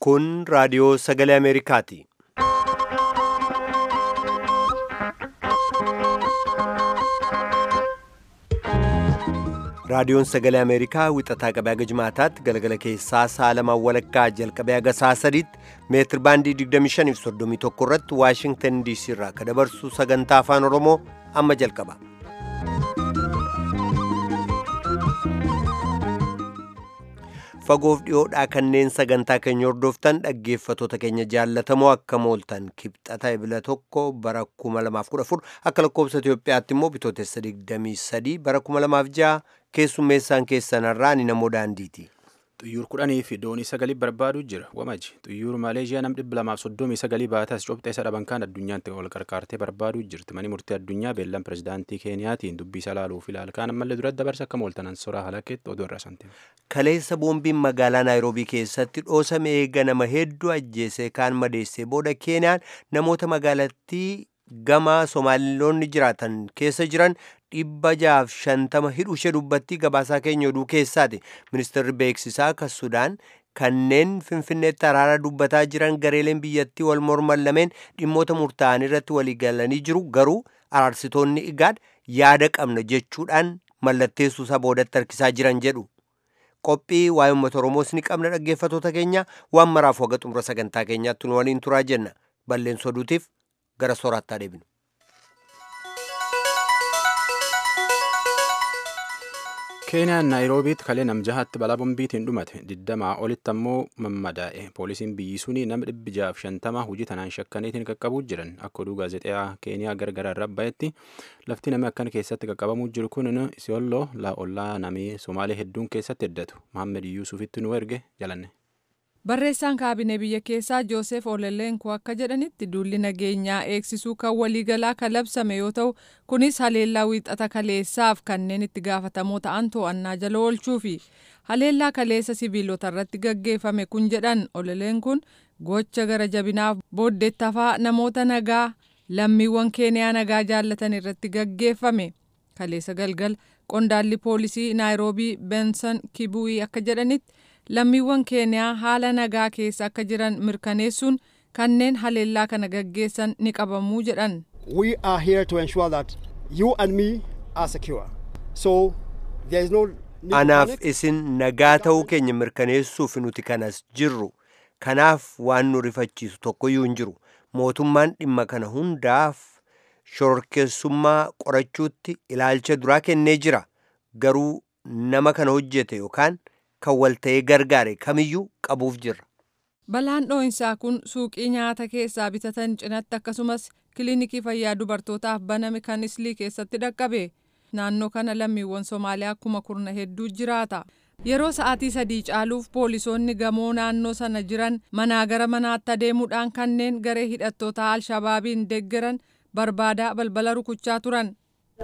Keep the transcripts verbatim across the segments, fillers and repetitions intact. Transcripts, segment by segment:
Kun raadiyoo sagalee Ameerikaati. Raadiyoon sagalee Ameerikaa wixataa qabee haga jimaataatti galgala keessaa sa'a lamaan walakkaa jalqabee haga sa'a sadiitti meetir baandii digdamii shanii fi soddomii tokko irratti Waashingtan D C irraa kan dabarsu sagantaa afaan Oromoo amma jalqaba. Fagoof dhiyoodhaa kanneen sagantaa keenya hordoftan dhaggeeffattoota keenya jaallatamoo akkam ooltan kibxata ebila tokko bara kuma lamaaf kudha afur akka lakkoobsa Itoophiyaatti immoo bitootessa digdamii sadii bara kuma lamaaf ja'a keessummeessaan keessanarraa ni namoo daandiiti. Xuyyuur kudhanii fi doonii sagalii barbaaduu jira. Wamaji xuyyuur Maaleeshiyaa nam dhibba lamaaf soddomii sagalii baatas cobxee isa dhaban kan addunyyaatti wal qarqaartee barbaaduu jirti. Mani murtii addunyaa beellan pirezidaantii Keeniyaatiin dubbii isa laaluuf ilaal kaan ammallee duratti dabarsa akka mooltanan soraa halakeetti oduu irra santiin. Kaleessa boombiin magaalaa Naayiroobii keessatti dhoosame eega nama hedduu ajjeesee kaan madeessee booda Keeniyaan namoota magaalattii gama Somaaliloonni jiraatan keessa jiran dhibba jaaf shantama hidhu ishee dubbattii gabaasaa keenya oduu keessaati. Ministeerri beeksisaa kan Sudaan kanneen Finfinneetti araara dubbataa jiran gareeleen biyyattii wal morman lameen dhimmoota murtaa'an irratti walii galanii jiru. Garuu araarsitoonni igaad yaada qabna jechuudhaan mallatteessuu isaa boodatti harkisaa jiran jedhu. Qophii waa'ee uummata Oromoos ni qabna dhaggeeffattoota keenya waan maraaf waga xumura sagantaa keenyaatti nu waliin turaa jenna. Balleessa oduutiif gara sooraattaa deebinu. Keeniyaan Naayiroobiitti kalee namjahatti balaa bombiitiin dhumate digdamaa olitti ammoo mammadaa'e. Poolisiin biyyi suni nama dhibbi jaaf shantama hojii tanaan shakkaniitiin qaqqabuu jiran akka oduu gaazexeyaa Keeniyaa gargaraa irraa bahetti lafti namni akkan keessatti qaqqabamuu jiru kun Isiyooloo laa'ollaa namii Somaalee hedduun keessatti heddatu. Mohaammed Yuusufitti nu erge jalanne. Barreessaan kaabinee biyya keessaa Joosef Oleleenkoo akka jedhanitti duulli nageenyaa eegsisuu kan waliigalaa kan labsame yoo ta'u kunis haleellaa wiixata kaleessaaf kanneen itti gaafatamoo ta'an to'annaa jala oolchuu fi haleellaa kaleessa sibiilota irratti gaggeeffame kun jedhan Oleleenkoon gocha gara jabinaaf booddeettafaa namoota nagaa lammiiwwan Keeniyaa nagaa jaallatan irratti gaggeeffame. Kaleessa galgal qondaalli poolisii Naayiroobii Benson Kibu'ii akka jedhanitti lammiiwwan Keeniyaa haala nagaa keessa akka jiran mirkaneessuun kanneen haleellaa kana gaggeessan ni qabamuu jedhan. We are here to ensure that you and me are secure. So there is no Anaaf isin nagaa ta'uu keenya mirkaneessuuf nuti kanas jirru. Kanaaf waan nu rifachiisu tokkoyyuu hin jiru. Mootummaan dhimma kana hundaaf shororkeessummaa qorachuutti ilaalcha duraa kennee jira. Garuu nama kana hojjete yookaan kan walta'ee gargaare kamiyyuu qabuuf jirra. Balaan dhoo'insaa kun suuqii nyaata keessaa bitatan cinatti akkasumas kiliinikii fayyaa dubartootaaf baname kan Islii keessatti dhaqqabe. Naannoo kana lammiiwwan Somaaliyaa kuma kurna hedduu jiraata. Yeroo sa'aatii sadii caaluuf poolisoonni gamoo naannoo sana jiran manaa gara manaatti adeemuudhaan kanneen garee hidhattoota Alshabaabiin deeggaran barbaadaa balbala rukuchaa turan.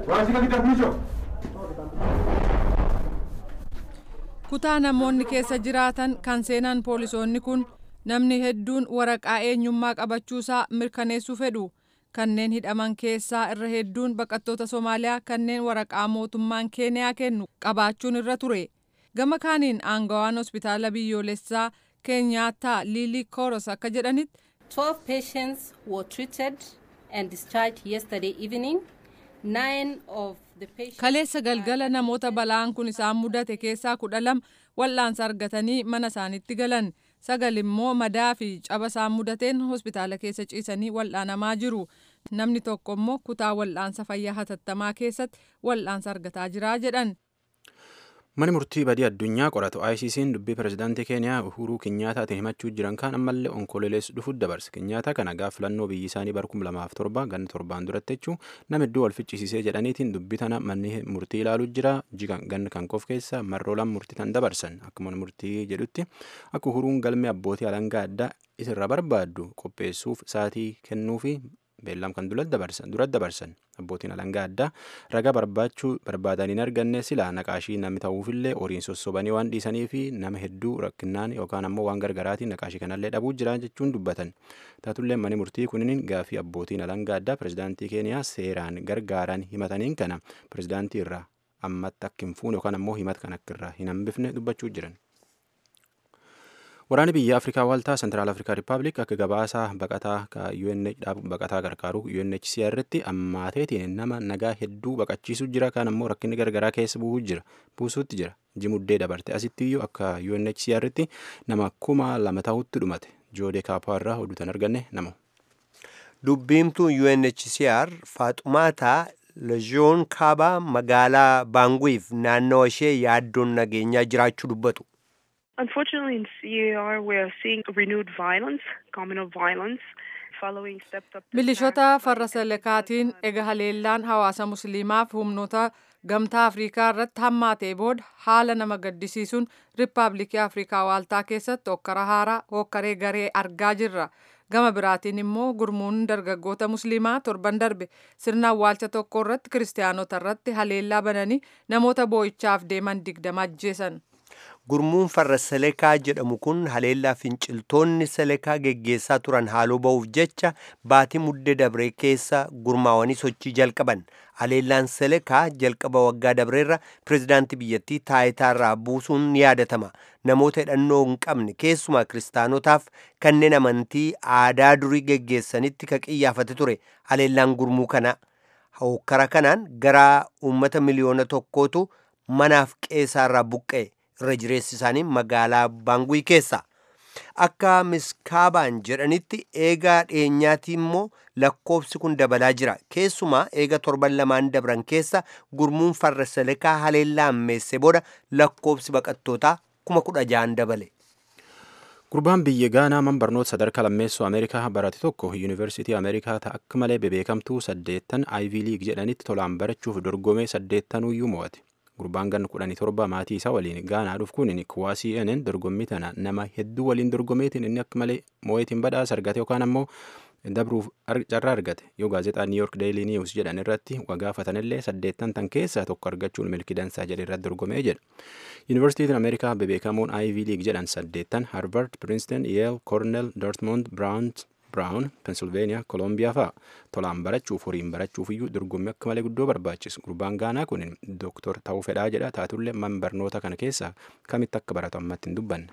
Kutaa namoonni keessa jiraatan kan seenan poolisoonni kun namni hedduun waraqaa eenyummaa qabachuusaa mirkaneessuu fedhu. Kanneen hidhaman keessaa irra hedduun baqattoota Somaaliyaa kanneen waraqaa mootummaan Keeniyaa kennu qabaachuun irra ture. Gama kaaniin aangawaan hospitaala biyyoolessaa Keenyaattaa Liilii Kooros akka jedhanitti twelve patients were treated and discharged yesterday evening. Nine of Kaleessa galgala namoota balaan kun isaan mudate keessaa kudha lama wal'aansa argatanii mana isaaniitti galan. Sagal immoo madaa fi caba isaan mudateen hospitaala keessa ciisanii wal'aanamaa jiru. Namni tokko immoo kutaa wal'aansa fayyaa hatattamaa keessatti wal'aansa argataa jira jedhan. Mani murtii badii addunyaa qoratu I C C'n dubbii pirezidaantii Keeniyaa Uhuruu Kenyaataatiin himachuu jiran kaan ammallee onkololees dhufuuf dabarse. Kenyaata kana gaaf filannoo biyyi isaanii bara kuma lamaaf torba ganna torbaan duratti jechuun nama hedduu wal ficcisiisee jedhaniitiin dubbii tana manni murtii ilaaluu jira. Jigan ganna kan qof keessa marroolaan murtii tan dabarsan. Akkuma murtii jedhutti akka Uhuruun galmee abbootii alangaa addaa isirra barbaaddu qopheessuuf saatii kennuufi beellam kan duratti dabarsan duratti dabarsan abbootiin alangaa addaa ragaa barbaachuu barbaadanii hin arganne silaa naqaashii namni ta'uufillee horiin sossobanii waan dhiisanii fi nama hedduu rakkinnaan yookaan ammoo waan gargaraatiin naqaashii kanallee dhabuu jira jechuun dubbatan. Taatullee mani murtii kunniin gaafii abbootiin alangaa addaa pirezidaantii Keeniyaa seeraan gargaaran himataniin kana pirezidaantii irraa ammatti akka hin fuune yookaan ammoo himata kan akka irraa hin hambifne dubbachuu jiran. Waraanni biyya Afrikaa Waaltaa Sentiraal Afrikaa Rippaabilik akka gabaasaa baqataa ka U N baqataa gargaaru U N H C R tti ammaateetiin nama nagaa hedduu baqachiisuu jira kaan ammoo rakkinni gargaraa keessa bu'uu jira buusuutti jira jimuddee dabarte asitti iyyuu akka U N H C R tti nama kuma lama ta'utti dhumate joodee kaapaa irraa oduutan arganne nama. Dubbiimtuu U N H C R Faaxumaataa Lejoon Kaabaa magaalaa Baanguif naannoo ishee yaaddoon nageenyaa jiraachuu dubbatu. Unfortunately, in C A R, we are seeing renewed violence, communal violence, following stepped up. Milishoota farra salekaatiin ega haleellaan hawaasa musliimaaf humnoota gamtaa Afrikaa irratti hammaatee booda haala nama gaddisiisuun Riippaabilikii Afrikaa Waaltaa keessatti hokkara haaraa hokkaree garee argaa jirra. Gama biraatiin immoo gurmuun dargaggoota musliimaa torban darbe sirna awwaalcha tokko irratti kiristaanota irratti haleellaa bananii namoota boo'ichaaf deeman digdama ajjeesan. Gurmuun farra selekaa jedhamu kun haleellaa finciltoonni selekaa geggeessaa turan haaloo ba'uuf jecha baatii muddee dabree keessa gurmaawanii sochii jalqaban. Haleellaan selekaa jalqaba waggaa dabreerra pirezidaantii biyyattii taayitaarraa buusuun ni yaadatama. Namoota hidhannoo hin qabne keessumaa kiristaanotaaf kanneen amantii aadaa durii geggeessanitti ka qiyyaafate ture haleellaan gurmuu kana. Hokkara kanaan gara uummata miliyoona tokkootu manaaf qeessaarraa buqqa'e. Irra jireessi isaanii magaalaa Baangui keessa. Akka miskaabaan jedhanitti eegaa dhiyeenyaatti immoo lakkoofsi kun dabalaa jira. Keessumaa eega torban lamaan dabran keessa gurmuun farra selekaa haleellaa ammeesse booda lakkoofsi baqattootaa kuma kudha ja'an dabale. Gurbaan biyya Gaanaa man barnoota sadarkaa lammeessoo Ameerikaa barate tokko Yuunivarsiitii Ameerikaa ta'a akka malee bebeekamtuu saddeettan Ivy League jedhanitti tolaan barachuuf dorgomee saddeettanuyyuu mo'ate. Gurbaan gan kudhanii torba maatii isaa waliin Gaanaa dhufu kun Kwasi Enen dorgommii tana nama hedduu waliin dorgomeetiin inni akka malee moo'eetiin badhaasa argate yookaan ammoo dabruuf carraa argate yoo gaazexaa New York Daily News jedhan irratti wagaafatanillee saddeettan tan keessaa tokko argachuun milkii dansaa jedhe irratti dorgomee jedha. Yuunivarsiitiin Ameerikaa bebeekamuun Ivy League jedhan saddeettan Harvard, Princeton, Yale, Cornell, Dartmouth, Brown, Brown, Pennsylvania, Columbia fa'a tolaan barachuuf horiin barachuuf iyyuu dorgommii akka malee guddoo barbaachisu. Gurbaan Gaanaa kun doktor ta'uu fedhaa jedha taatullee man barnoota kana keessaa kamitti akka baratu ammatti hin dubbanne.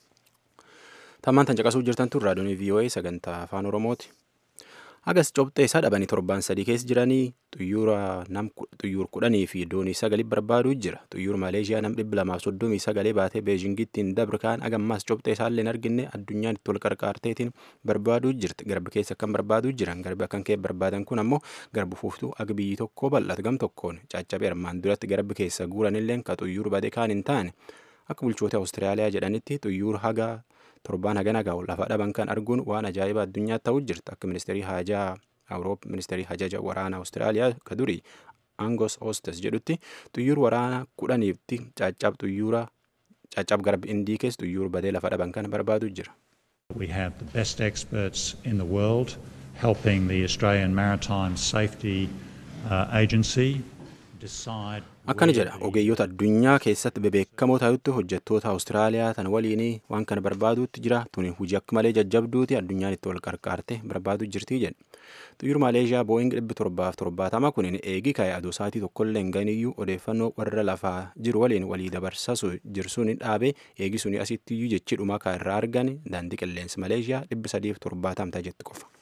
Tammaan tan caqasuu jirtan tun raadiyoon V O A sagantaa afaan Oromooti. Agas cobxee isaa dhabanii torbaan sadii keessa jiranii xuyyoora nam xuyyoor kudhanii fi doonii sagalii barbaaduu jira. Xuyyoor Maleeshiyaa nam dhibba lamaaf soddomii sagalee baatee Beejingittiin dabre kaan agammaas cobxee isaallee hin arginne addunyaan itti wal qarqaarteetiin barbaaduu jirti. Garbi keessa akkan barbaaduu jiran garbi akkan kee barbaadan kun ammoo garbu fuuftuu aga biyyi tokkoo bal'atu gam tokkoon caccabee armaan duratti garbi keessa guuranilleen ka xuyyoor badee kaan hin taane akka bulchoota Awustiraaliyaa jedhanitti xuyyoor haga torbaan hagana gaa'u lafa dhaban kan arguun waan ajaa'ibaa addunyaa ta'uu jirti akka ministeerii haajaa Awuroop ministeerii hajaja waraana Awustiraaliyaa ka durii Angos Hostes jedhutti xuyyoor waraana kudhaniifti caccab xuyyoora caccab garbi indii keessa xuyyoor badee lafa dhaban kan barbaadu jira. We have the best experts in the world helping the Australian Maritime Safety uh, Agency decide. Akkana jedha ogeeyyoota addunyaa keessatti bebeekamoo ta'utti hojjettoota Awustiraaliyaa tan waliin waan kana barbaaduutti jira tuni hojii akka malee jajjabduuti addunyaan itti wal qarqaarte barbaaduu jirti jedha. Xuyyoor Maleeshiyaa Boeing dhibbi torbaaf torbaatama kun eegii ka'ee aduu sa'aatii tokkollee hin ganiyyuu odeeffannoo warra lafaa jiru waliin walii dabarsasu jirsuun dhaabee eegii suni asitti iyyuu jechiidhuma kan irraa argan daandii qilleensa Maleeshiyaa dhibbi sadiif torbaatam ta'a jetti qofa.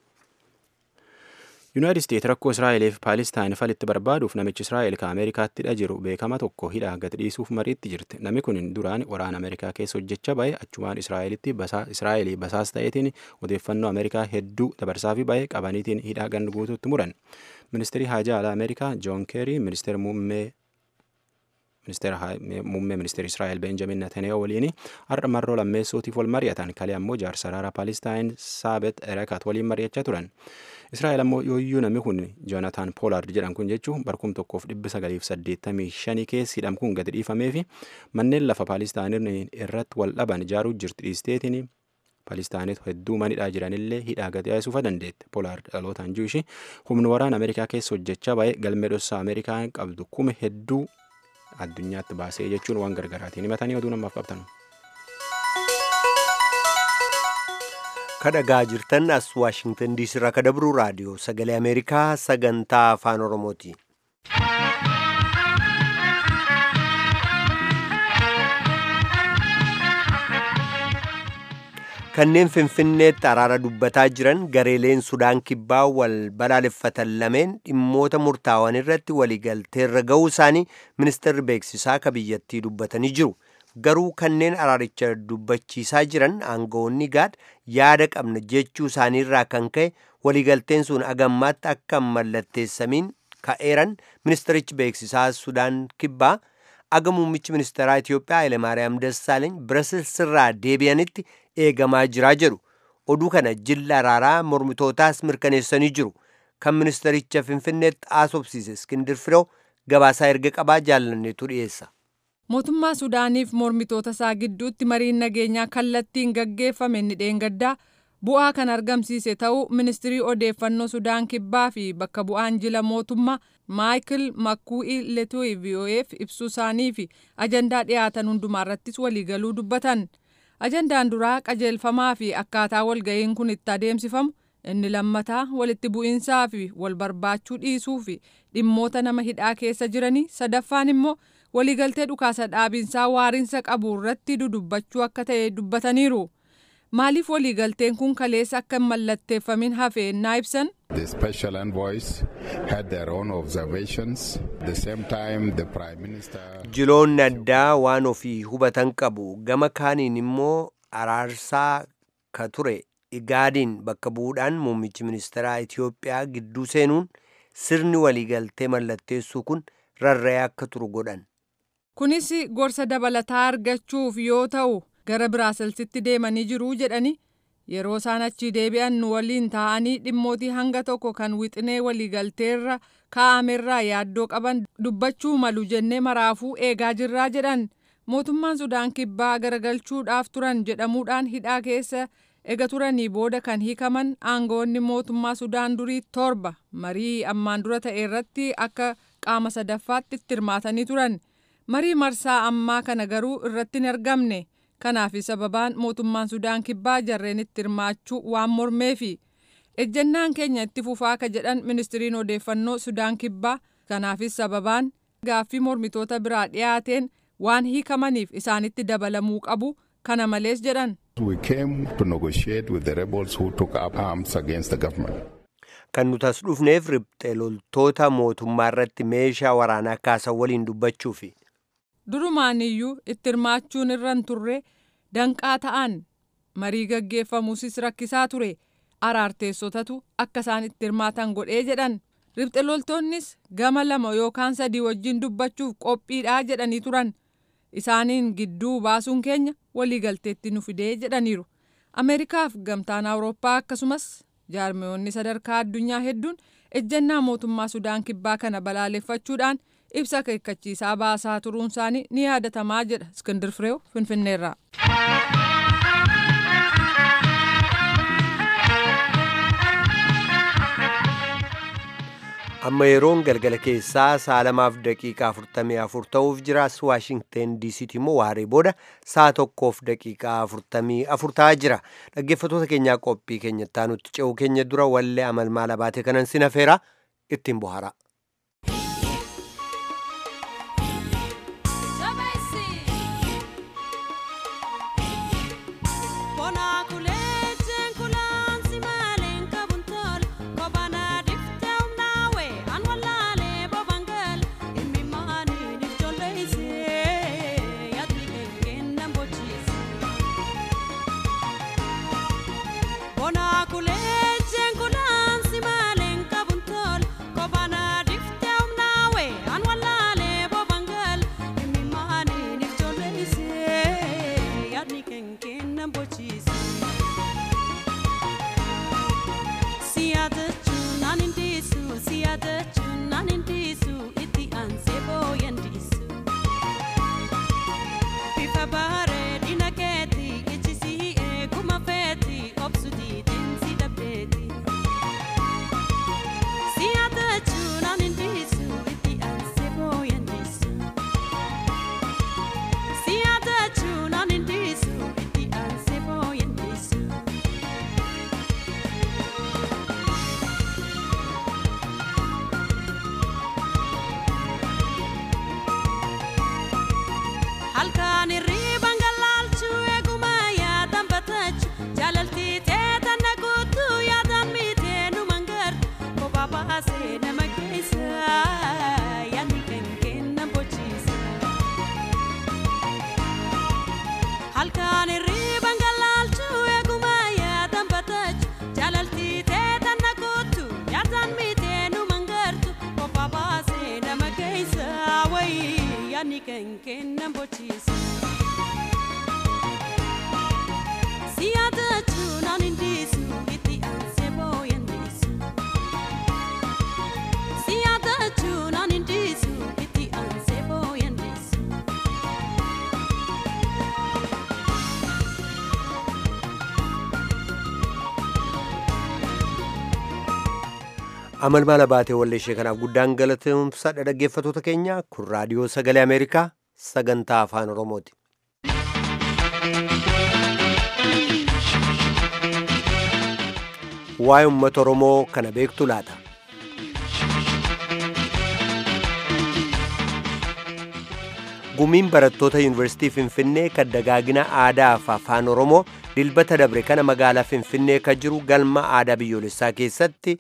Yuunaayitid Isteet rakkoo Israa'eeliif Paalestaan falitti barbaaduuf namichi Israa'eel ka Ameerikaattidha jiru beekama tokko hidhaa gad dhiisuuf mariitti jirti. Namni kun duraan waraana Ameerikaa keessa hojjechaa ba'e achumaan Israa'eelitti Israa'eelii basaas ta'eetiin odeeffannoo Ameerikaa hedduu dabarsaa fi ba'e qabaniitiin hidhaa gandu guutuutti muran. Ministeerri haajaa alaa Ameerikaa Joon Keerii ministeera muummee ministeera muummee ministeera Israa'eel Benjamin Netanyahu waliin har'a marroo lammeessootiif wal mari'atan kalee ammoo jaarsa araara Paalestaan Saabet Erekat waliin mari'achaa turan. Israa'eel ammoo yooyyuu namni kun Joonataan Poolaard jedhan kun jechuun barkum tokkoof dhibba sagaliif saddeettamii shanii keessa hidham kun gadi dhiifamee fi manneen lafa Paalestaan irratti wal dhaban ijaaruu jirti dhiisteetiin Paalestaanit hedduu manidhaa jiranillee hidhaa gadi dhiisuufa dandeette. Poolaard dhalootaan jiruushi humna waraana Ameerikaa keessa hojjechaa ba'e galmee dhossaa Ameerikaan qabdu kuma hedduu addunyaatti baasee jechuun waan gargaraatiin himatanii oduu namaaf qabtan. Kadhagaa jirtan as Waashingtan diisii irraa ka dabru raadiyoo sagalee Ameerikaa sagantaa afaan Oromooti. kanneen finfinneetti araara dubbataa jiran gareeleen Sudaan kibbaa wal balaaleffatan lameen dhimmoota murtaawwan irratti waliigalteerra ga'uu isaanii ministeerri beeksisaa ka biyyattii dubbatanii jiru. Garuu kanneen araaricha dubbachiisaa jiran aangawoonni gaad yaada qabna jechuu isaaniirraa kan ka'e waliigalteen sun agammaatti akka mallatteessamiin ka'eeran ministerichi beeksisaa Sudaan kibbaa aga muummichi ministeeraa Itoophiyaa Hayilemaariyaam Dassaaleeny Birasilsirraa deebi'anitti eegamaa jiraa jedhu. Oduu kana jilla araaraa mormitootaas mirkaneessanii jiru. Kan ministericha Finfinneetti haasofsiise Iskindir Firoo gabaasaa erga qabaa jaalanneetu dhiyeessa. Mootummaa Sudaaniif mormitoota isaa gidduutti mariin nageenyaa kallattiin gaggeeffame ni dheengaddaa bu'aa kan argamsiise ta'uu ministirii odeeffannoo Sudaan kibbaa fi bakka bu'aan jila mootummaa Maayikil Makkuu'ii Letuu'i V O F ibsuu isaanii fi ajandaa dhiyaatan hundumaarrattis waliigaluu dubbatan. Ajandaan duraa qajeelfamaa fi akkaataa walga'iin kun itti adeemsifamu, inni lammataa walitti bu'iinsaa fi wal barbaachuu dhiisuu fi dhimmoota nama hidhaa keessa jiranii, sadaffaan immoo waliigaltee dhukaasa dhaabiinsaa waariinsa qabu irratti dudubbachuu akka ta'e dubbataniiru. Maaliif waliigalteen kun kaleessa akka hin mallatteeffamin hafe ennaa ibsan? The special envoys had their own observations. At the same time, the Prime Minister... Jiloonni addaa waan ofii hubatan qabu. Gama kaaniin immoo araarsaa ka ture igaadiin bakka bu'uudhaan muummichi ministeeraa Itoophiyaa gidduu seenuun sirni waliigaltee mallatteessuu kun rarra'ee akka turu godhan. Kunis gorsa dabalataa argachuuf yoo ta'u gara Biraaselsitti deemanii jiru jedhani yeroo isaan achi deebi'an nu waliin taa'anii dhimmootii hanga tokko kan wixinee waliigalteerra kaa'amerraa yaaddoo qaban dubbachuu malu jennee maraafuu eegaa jirraa jedhan. Mootummaan Sudaan kibbaa garagalchuudhaaf turan jedhamuudhaan hidhaa keessa ega turanii booda kan hiikaman aangawoonni mootummaa Sudaan durii torba marii ammaan dura ta'e irratti akka qaama sadaffaatti itti hirmaatanii turan. Marii marsaa ammaa kana garuu irratti hin argamne. Kanaaf sababaan mootummaan Sudaan kibbaa jarreen itti hirmaachuu waan mormeefi. Ejjennaan keenya itti fufaa ka jedhan ministiriin odeeffannoo Sudaan kibbaa. Kanaaf sababaan gaaffii mormitoota biraa dhiyaateen waan hiikamaniif isaanitti dabalamuu qabu. Kana malees jedhan. We came to negotiate with the rebels who took up arms against the government. Kan nuti as dhufneef riphxee loltoota mootummaa irratti meeshaa waraanaa kaasan waliin dubbachuufi. Durumaan iyyuu itti hirmaachuun irra hin turre danqaa ta'an marii gaggeeffamuusis rakkisaa ture araarteessotatu akka isaan itti hirmaatan godhee jedhan. Riphxe loltoonnis gama lama yookaan sadii wajjin dubbachuuf qophiidhaa jedhanii turan. Isaaniin gidduu baasuun keenya waliigalteetti nu fidee jedhaniiru. Ameerikaaf gamtaan Awurooppaa akkasumas jaarmiyoonni sadarkaa addunyaa hedduun ejjennaa mootummaa Sudaan kibbaa kana balaaleffachuudhaan ibsa akeekkachiisaa baasaa turuun isaanii ni yaadatamaa jedha Iskindir Fireew Finfinneerraa. Amma yeroon galgala keessaa sa'a lamaaf daqiiqaa afurtamii afur ta'uuf jiraas Waashingteen diisiitti immoo waaree booda sa'a tokkoof daqiiqaa afurtamii afur ta'aa jira. Dhaggeeffattoota keenyaa qophii keenyatti aanutti ce'uu keenya dura wallee amalmaala baatee kanan sinafeera ittiin bohaara. Bona kulejen kulan si malen kabuntol kobana Ani kan kennan bochiisa. Siyaata chuunan indiisu itti aansee booyan dhiisu. Siyaata chuunan indiisu itti aansee booyan dhiisu. Amalmaala baatee walleeshee kanaaf guddaan galateeffadha dhaggeeffattoota keenya. Kun raadiyoo sagalee Ameerikaa sagantaa afaan Oromooti. Waa'ee uummata Oromoo kana beektu laata? Gumiin barattoota Yuunivarsiitii Finfinnee kan dagaagina aadaa fi afaan Oromoo dilbata dabre kana magaalaa Finfinnee kan jiru galma aadaa biyyoolessaa keessatti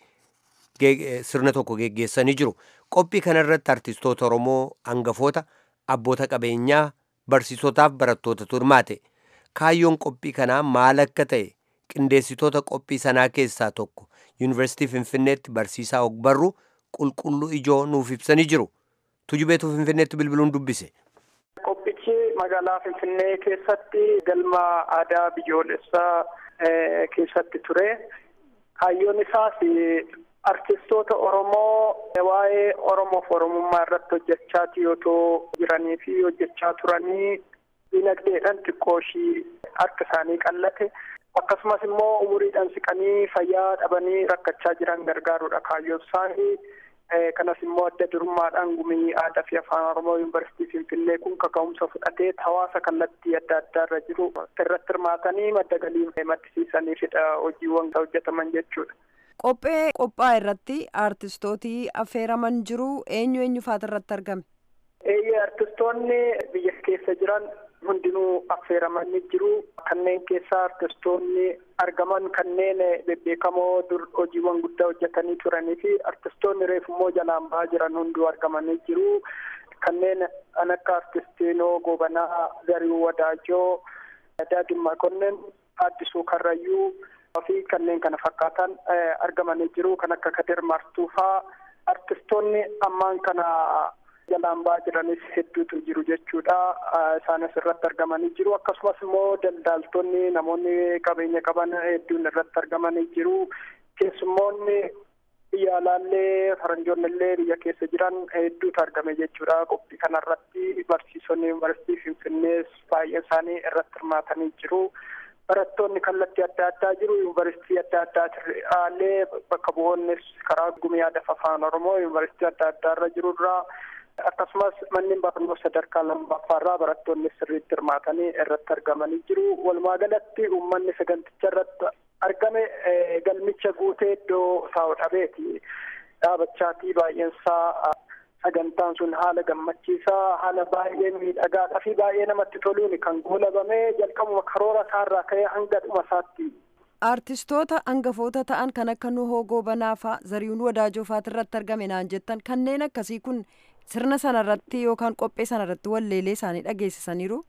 sirna tokko geggeessanii jiru. Qophii kanarratti artistoota Oromoo hangafoota, abboota qabeenyaa, barsiisotaaf barattoota turmaate. Kaayyoon qophii kanaa maal akka ta'e qindeessitoota qophii sanaa keessaa tokko Yuunivarsiitii Finfinneetti barsiisaa ogbarru qulqulluu ijoo nuuf ibsanii jiru. Tujubeetu Finfinneetti bilbiluun dubbise. Qophichi magaalaa Finfinnee keessatti galma aadaa biyyoolessaa keessatti ture. Kaayyoon isaas artistoota Oromoo waa'ee Oromoof Oromummaa irratti hojjechaa yoo jiranii fi hojjechaa turanii dinagdeedhaan xiqqoo ishii harka isaanii qallate akkasumas immoo umuriidhaan siqanii fayyaa dhabanii rakkachaa jiran gargaaruudha kaayyoon isaanii. Kanas immoo adda durummaadhaan gumii aadaa fi afaan Oromoo Yuunivarsiitii Finfinnee kun kaka'umsa fudhatee hawaasa kallattii adda addaa irra jiru irratti hirmaatanii madda galii maddisiisaniifidha hojiiwwan hojjetaman jechuudha. Qophee qophaa irratti artistootii affeeraman jiru eenyu eenyu faata irratti argame? Eeyyee artistoonni biyya keessa jiran hundinuu affeeramanii jiru. Kanneen keessaa artistoonni argaman kanneen bebbeekamoo dur hojiiwwan guddaa hojjetanii turanii fi artistoonni reefummoo jalaan bahaa jiran hunduu argamanii jiru. Kanneen kan akka artistiinoo Gobanaa, Zariuu Wadaajoo, Daadhii Makonnin, Addisuu Karrayyuu fi kanneen kana fakkaatan argamanii jiru. Kan akka Kadir Martuufaa artistoonni ammaan kana jalaan bahaa jiranis hedduutu jiru jechuudha. Isaanis irratti argamanii jiru. Akkasumas immoo daldaaltonni namoonni qabeenya qaban hedduun irratti argamanii jiru. Keessummoonni biyya alaallee faranjoonni illee biyya keessa jiran hedduutu argame jechuudha. Qophii kanarratti barsiisonni Yuunivarsiitii Finfinnees baay'een isaanii irratti hirmaatanii jiru. Barattoonni kallattii adda addaa jiru. Yuunivarsiitii adda addaa illee bakka bu'oonnis karaa gumii aadaa fi afaan Oromoo yuunivarsiitii adda addaa irra jiru irraa akkasumas manneen barnoota sadarkaa lammaffaarraa barattoonni sirriitti hirmaatanii irratti argamanii jiru. Walumaa galatti uummanni saganticha irratti argame galmicha guutee iddoo taa'u dhabeeti dhaabachaatii baay'eensaa. Sagantaan sun haala gammachiisaa, haala baay'ee miidhagaadhaa fi baay'ee namatti toluun kan goolabame jalqabuma karoora isaarraa ka'ee hanga dhuma isaatti. Artistoota hangafoota ta'an kan akka Nuhoo Gobanaa fa'aa, Zarihuun Wadaajoo fa'aatu irratti argame naan jettan kanneen akkasii kun sirna sanarratti yookaan qophee sanarratti walleelee isaanii dhageessisaniiru?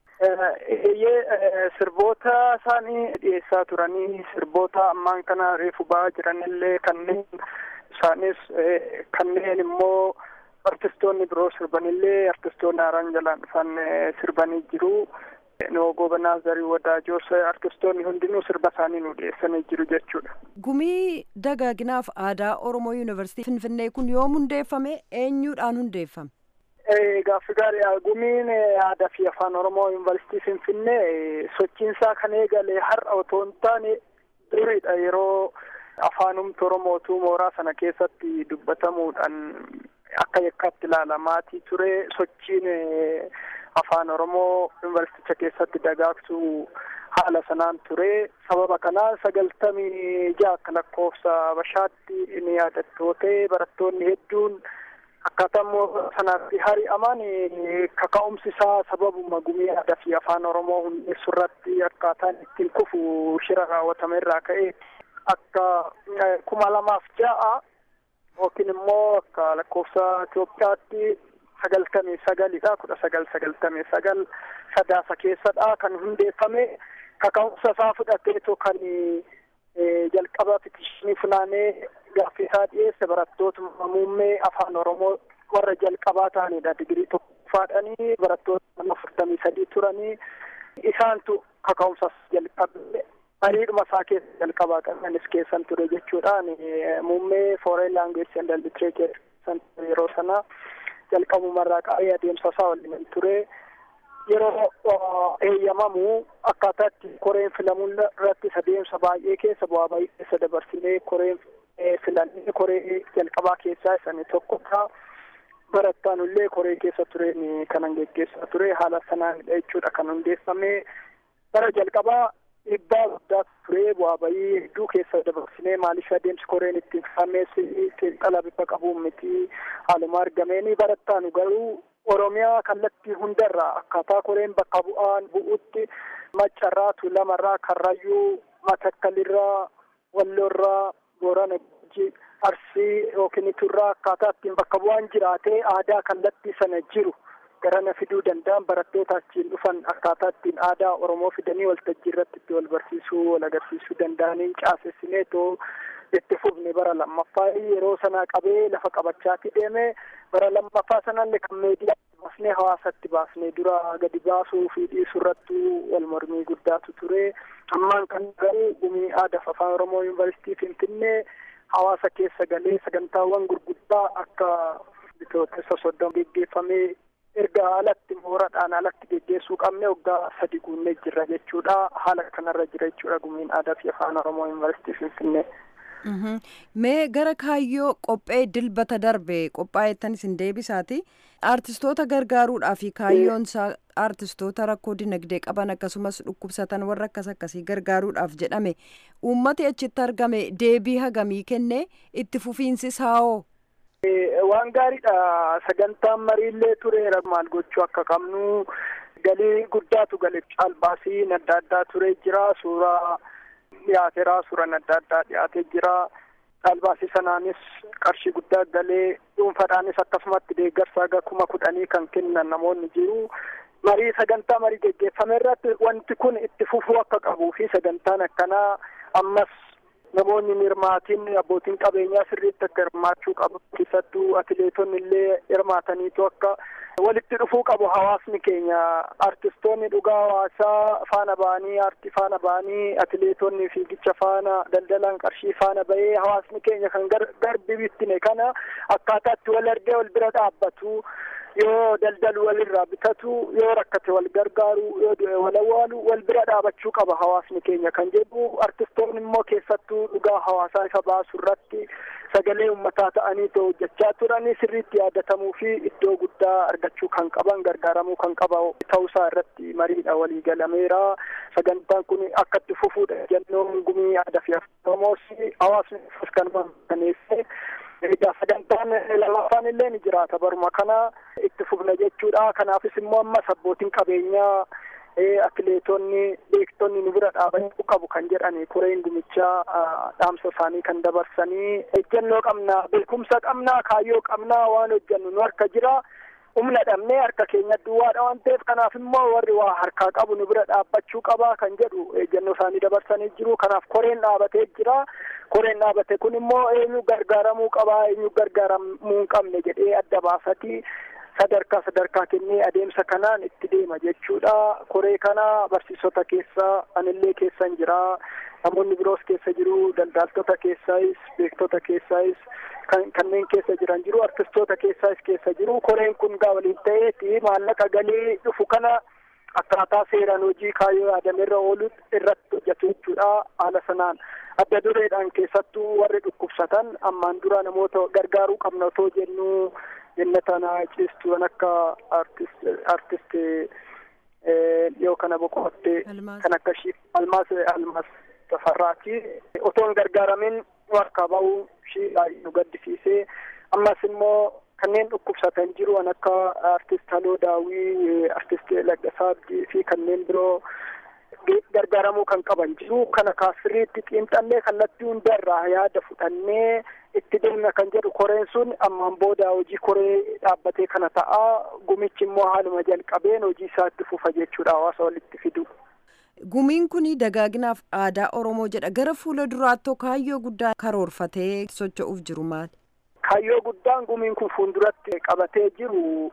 Eeyyee sirboota isaanii dhiyeessaa turanii sirboota ammaan kana reefu ba'aa jiranillee kanneen isaanis kanneen immoo artistoonni biroo sirbanillee artistoonni haaraan jalaan dhufan sirbanii jiru. Nuhoo Gobanaa, Zariuu Wadaajoos artistoonni hundinuu sirba isaanii nu dhiyeessanii jiru jechuudha. Gumii dagaaginaaf aadaa Oromoo Yuunivarsiitii Finfinnee kun yoom hundeeffame? Eenyuudhaan hundeeffame? Gaaffii gaarii gumiin aadaa fi afaan Oromoo Yuunivarsiitii Finfinnee sochiinsaa kan eegale har'a otoo hin taane duriidha. Yeroo afaanumti Oromootu mooraa sana keessatti dubbatamuudhaan akka yakkaatti ilaalamaatii ture. Sochiin afaan Oromoo yuunivarsiiticha keessatti dagaagsu haala sanaan ture. Sababa kanaa sagaltamii ja'a akka lakkoofsa Habashaatti ni yaadattootee barattoonni hedduun akkaataa sanaatti hari'aman kaka'umsi isaa sababuma gumii aadaa fi afaan Oromoo hundeessuu irratti akkaataan ittiin kufu shira raawwatame irraa ka'e akka kuma lamaaf ja'a yookiin immoo akka lakkoofsa Itoophiyaatti sagaltamii sagalidha. Kudha sagal sagaltamii sagal sadaasa keessadha kan hundeeffame. Kaka'umsa isaa fudhateetu kan jalqaba pitishinii funaanee gaaffii isaa dhiyeesse barattoota muummee afaan Oromoo warra jalqabaa ta'anidha. Digirii tokkoffaadhanii barattoota nama afurtamii sadii turanii isaantu kaka'umsas jalqabe mariidhuma isaa keessa jalqabaa qabanis keessan ture jechuudhaan muummee foreign language and literature yeroo sana jalqabumarraa qabee adeemsa isaa waliin ture yeroo eeyyamamu akkaataatti koreen filamuun irratti adeemsa baay'ee keessa bu'aa baay'ee keessa dabarsinee koreen filannee koree jalqabaa keessaa isaan tokko ta'a. Barattoonnillee koree keessa tureen kanan geggeessaa ture haala sanaan jechuudha kan hundeeffame bara jalqabaa dhibbaa guddaa ture bu'aa bayii hedduu keessa dabarsinee maaliif adeemsi koreen ittiin filameessi xiinxala bifa qabuun miti haaluma argameeni barattoonni garuu Oromiyaa kallattii hundarraa akkaataa koreen bakka bu'aan bu'utti Maccarraa, Tuulamarraa, Karrayyuu, Matakkalirraa, Walloorraa, Boorana, Arsii yookiin Turraa akkaataa ittiin bakka bu'aan jiraatee aadaa kallattii sana jiru garana fiduu danda'an barattoota achiin dhufan akkaataa ittiin aadaa Oromoo fidanii waltajjii irratti itti wal barsiisuu wal agarsiisuu danda'anii caasessinee too itti fufne bara lammaffaa yeroo sanaa qabee lafa qabachaatti deeme bara lammaffaa sanallee kan meediyaa baasnee hawaasatti baasnee dura gadi baasuu fi dhiisuu irratti wal mormii guddaatu ture ammaan kan garuu gumii aadaa afaan Oromoo yuunivarsiitii Finfinnee hawaasa keessa galee sagantaawwan gurguddaa akka bitootessa soddoma geggeeffamee erga alatti mooradhaan alatti geggeessuu qabne waggaa sadi guunnee jirra jechuudha haala kanarra jira jechuudha gumiin aadaa fi afaan Oromoo yuunivarsiitii Finfinnee. Mee gara kaayyoo qophee dilbata darbe qophaa'ettanis hin deebisaati aartistoota gargaaruudhaa fi kaayyoon isaa aartistoota rakkoo dinagdee qaban akkasumas dhukkubsatan warra akkas akkasii gargaaruudhaaf jedhame uummati achitti argame deebii hagamii kenne itti fufiinsis haa'oo. Waan gaariidha sagantaan mariillee tureera maal gochuu akka qabnu galii guddaatu galee caalbaasii adda addaa ture jira suuraa. Dhiyaateeraa suuraan adda addaa dhiyaatee jira caalbaasii sanaanis qarshii guddaa galee dhuunfaadhaanis akkasumatti deeggarsa haga kuma kudhanii kan kennan namoonni jiru marii sagantaa marii geggeeffame irratti wanti kun itti fufuu akka qabuu fi sagantaan akkanaa ammas namoonni hirmaatiin abbootiin qabeenyaa sirriitti akka hirmaachuu qabu keessattuu atileetonni illee hirmaataniitu akka walitti dhufuu qabu hawaasni keenya artistoonni dhugaa hawaasaa faana ba'anii aartii faana ba'anii atileetonni fiigicha faana daldalaan qarshii faana ba'ee hawaasni keenya kan garbi bittine kana akkaataatti wal argee wal bira dhaabbatu yoo daldalu walirraa bitatu yoo rakkate wal gargaaru yoo wal awwaalu wal bira dhaabachuu qaba hawaasni keenya kan jedhu artistoonni immoo keessattuu dhugaa hawaasaa isa baasu irratti sagalee uummataa ta'anii too hojjechaa turanii sirriitti yaadatamuu fi iddoo guddaa argachuu kan qaban gargaaramuu kan qaba ta'uusaa irratti mariidha walii galameera sagantaan kun akka itti fufuudha jennoon gumii aadaa fi Oromoos hawaasni kan mirkaneesse egaa sagantaan lamaffaan illee ni jiraata baruma kana itti fufna jechuudha kanaafis immoo ammas abbootiin qabeenyaa atileetonni beektonni nu bira dhaabachuu qabu kan jedhani koreen gumichaa dhaamsa isaanii kan dabarsanii ejjennoo qabna beekumsa qabna kaayyoo qabna waan hojjennu nu harka jira humna dhabnee harka keenya duwwaadha waan ta'eef kanaaf immoo warri waa harkaa qabu nu bira dhaabbachuu qaba kan jedhu ejjennoo isaanii dabarsanii jiru kanaaf koreen dhaabatee jira koreen dhaabate kun immoo eenyu gargaaramuu qaba eenyu gargaaramuu hin qabne jedhee adda baasati sadarkaa sadarkaa kennee adeemsa kanaan itti deema jechuudha koree kana barsiisota keessa anillee keessan jira namoonni biroos keessa jiru daldaltoota keessaayis beektota keessaayis kanneen keessa jiran jiru artistoota keessaayis keessa jiru koreen kun gaa waliin ta'eeti maallaqa galii dhufu kana akkaataa seeraan hojii kaayyoo yaadamerra oolu irratti hojjetu jechuudha haala sanaan adda dureedhaan keessattuu warri dhukkubsatan ammaan dura namoota gargaaruu qabna otoo jennu jennatana ciistuun akka artist artist yoo kana boqotte kan akka shi almaas almaas tafarraati otoon gargaaramin warka ba'u shi nu gaddisiise ammas immoo kanneen dhukkubsatan jiru an akka artist Haloo Daawii artist Laggasaa Abdii fi kanneen biroo gargaaramuu kan qaban jiru kana kaasiriitti xiinxallee kallattii hundarraa yaada fudhannee itti deemna kan jedhu koreen sun ammaan booda hojii koree dhaabbatee kana ta'a gumichi immoo haaluma jalqabeen hojii isaatti fufa jechuudha hawaasa walitti fidu. Gumiin kun dagaaginaaf aadaa Oromoo jedha gara fuula duraatti kaayyoo guddaa karoorfatee socho'uuf jiru maali? Kaayyoo guddaan gumiin kun fuulduratti qabatee jiru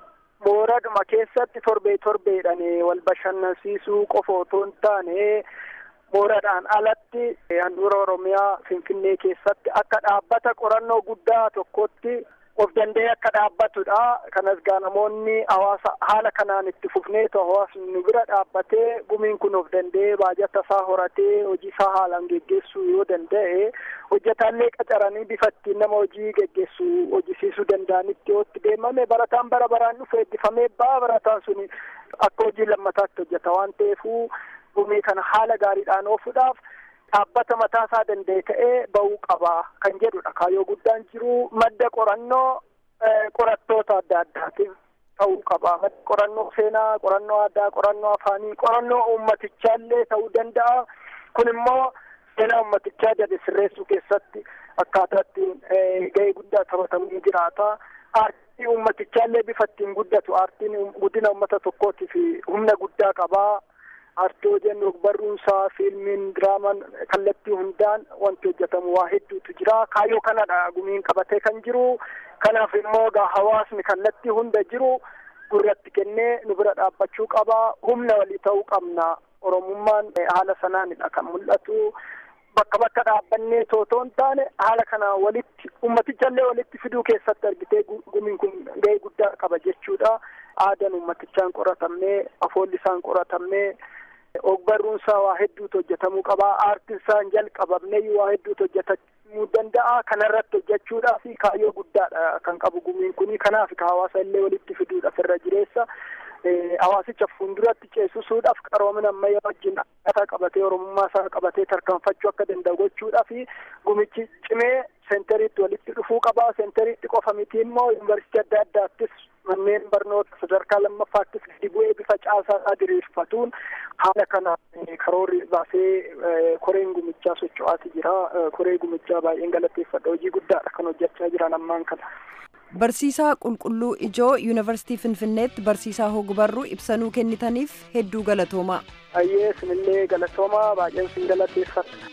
mooradhuma keessatti torbee torbeedhaan wal bashannansiisuu qofa otoo hin taane mooradhaan alatti handhuura Oromiyaa Finfinnee keessatti akka dhaabbata qorannoo guddaa tokkotti of danda'ee akka dhaabbatudha. Kanas gaa namoonni hawaasa haala kanaan itti fufneetu hawaasni nu bira dhaabbatee gumiin kun of danda'ee baajata isaa horatee hojii isaa haalaan geggeessuu yoo danda'e hojjetaallee qacaranii bifa ittiin nama hojii geggeessu hojjisiisuu danda'anitti yoo itti deemame barataan bara baraan dhufu eebbifamee ba'a barataan suni akka hojii lammataatti hojjeta waan ta'eefuu gumii kana haala gaariidhaan oofuudhaaf dhaabbata mataa isaa danda'e ta'ee bahuu qaba kan jedhudha. Kaayyoo guddaan jiru madda qorannoo qorattoota adda addaatiif ta'uu qaba. Madda qorannoo seenaa, qorannoo aadaa, qorannoo afaanii, qorannoo ummatichaallee ta'uu danda'a. Kun immoo seenaa ummatichaa jedhe sirreessuu keessatti akkaataa ittiin gahee guddaa taphatamuu jiraata. Aartii ummatichaallee bifa ittiin guddatu aartiin guddina ummata tokkootiif humna guddaa qaba. Aartii jennu barruunsaa, fiilmiin, diraamaan kallattii hundaan wanti hojjetamu waa hedduutu jira. Kaayyoo kanadha gumiin qabatee kan jiru. Kanaaf immoo gaa hawaasni kallattii hunda jiru gurratti kennee nu bira dhaabbachuu qaba. Humna walii ta'uu qabna. Oromummaan haala sanaanidha kan mul'atu. Bakka bakka dhaabbannee tootoo hin taane haala kana walitti ummatichallee walitti fiduu keessatti argitee gumiin kun gahee guddaa qaba jechuudha. Aadaan ummatichaan qoratamnee, afoolli isaan qoratamnee, ogbarruunsaa waa hedduutu hojjetamuu qaba. Aartinsaan jalqabamnee waa hedduutu hojjetamuu danda'a. Kanarratti hojjechuudhaaf kaayyoo guddaadha kan qabu gumiin kuni. Kanaaf hawaasa illee walitti fiduudhaaf irra jireessa. Hawaasicha fuulduratti ceesisuudhaaf qaroomina ammayyaa wajjin akkaataa qabatee Oromummaa isaa qabatee tarkaanfachuu akka danda'u gochuudhaaf gumichi cimee seentariitti walitti dhufuu qaba. Seentariitti qofa miti immoo yuunivarsiitii adda addaattis manneen barnoota sadarkaa lammaffaattis gadi bu'ee bifa caasaa diriirfatuun haala kana karoorri baasee koreen gumichaa socho'aati jira. Koree gumichaa baay'een galateeffadha. Hojii guddaadha kan hojjechaa jiran ammaan kana. Barsiisaa Qulqulluu Ijoo Yuunivarsiitii Finfinneetti barsiisaa hogbarruu ibsanuu kennitaniif hedduu galatoomaa. Ayyee sinillee galatoomaa baay'een sin galateeffadha.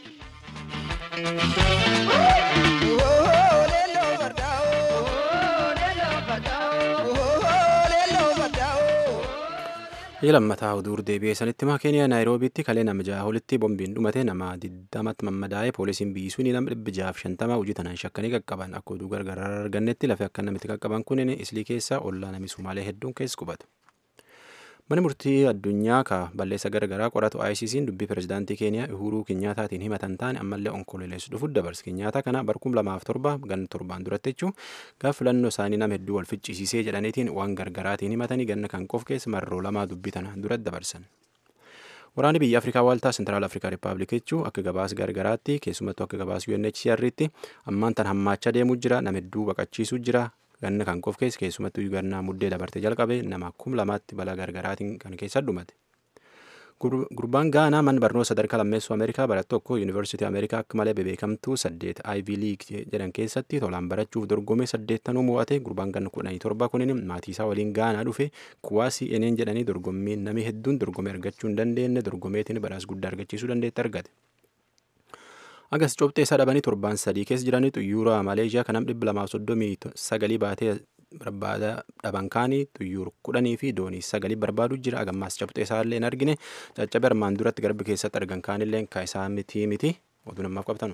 lammataa udur deebi'ee sanitti maa keeniyaa naayiroobiitti kalee nama jaha olitti bombiin dhumate nama digdamatti mammadaa'e poolisiin biyyisuun nama dhibba jahaaf shantama hojii tanaan shakkanii qaqqaban akka oduu gargaraa argannetti lafee akka namitti qaqqaban kunin islii keessa ollaa nami sumaalee hedduun keessa qubatu. Mana murtii addunyaa ka balleessa garagaraa qoratu I C C'n dubbii pirezidaantii keeniyaa Uhuruu Kenyaataatiin himatan taane ammallee onkololeessu dhufuuf dabarse. Kenyaata kana barkum lamaaf torba gan torbaan duratti jechuun gaaf filannoo isaanii nama hedduu wal ficcisiisee jedhaniitiin waan gargaraatiin himatanii ganna kan qof keessa marroo lamaa dubbii tana duratti dabarsan. Waraanni biyya Afrikaa Waaltaa Sentiraal Afrikaa Rippaabilik jechuun akka gabaas gargaraatti keessumattuu akka gabaas U N H C R'tti ammaan tan hammaachaa deemuu jira nama hedduu baqachiisuu jira. Ganna kan qof keessa keessumattuu gannaa muddee dabarte jalqabe nama kum lamaatti balaa gargaraatiin kan keessa dhumate. Gurbaan Gaanaa man barnoota sadarkaa lammeessuu Ameerikaa barattu tokko Yuunivarsiitii Ameerikaa akka malee bebeekamtuu saddeet Ivy League jedhan keessatti tolaan barachuuf dorgomee saddeettanuu mo'ate. Gurbaan ganna kudhanii torba kunin maatii isaa waliin Gaanaa dhufe kuwaasii eneen jedhanii dorgommiin namni hedduun dorgomee argachuu hin dandeenye dorgomeetiin badhaasa guddaa argachiisuu dandeetti argate. Agas cobxee isaa dhabanii torbaan sadii keessa jiranii xuyyoora Maleeshiyaa kan dhibba lamaaf soddomii sagalii baatee barbaada dhaban kaanii xuyyoora kudhanii fi doonii sagalii barbaadu jira. Agammaas cabxee isaa illee hin argine caccabe armaan duratti garba keessatti argan kaanillee ka isaa miti miti oduu namaaf qabtanu.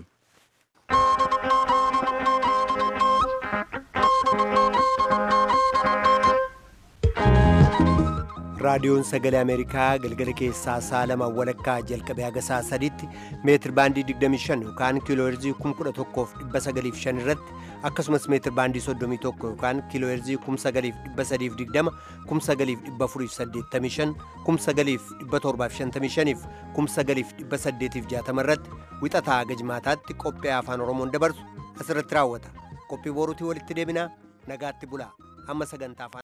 raadiyoon sagalee ameerikaa galgala keessaa sa'a lama walakkaa jalqabee haga sa'a sadiitti meetir baandii digdamii shan yookaan kiilooherzii kuma kudha tokkoof dhibba sagaliif shan irratti akkasumas meetir baandii soddomii tokko yookaan kiilooherzii kuma sagaliif dhibba sadiif digdama kuma sagaliif dhibba afuriif saddeettamii shan kuma sagaliif dhibba torbaaf shantamii shaniif kuma sagaliif dhibba saddeetiif jaatama irratti wixataa haga jimaataatti qophii afaan oromoon dabarsu asirratti raawwata qophii boruutii walitti deebinaa nagaatti bulaa amma sagantaa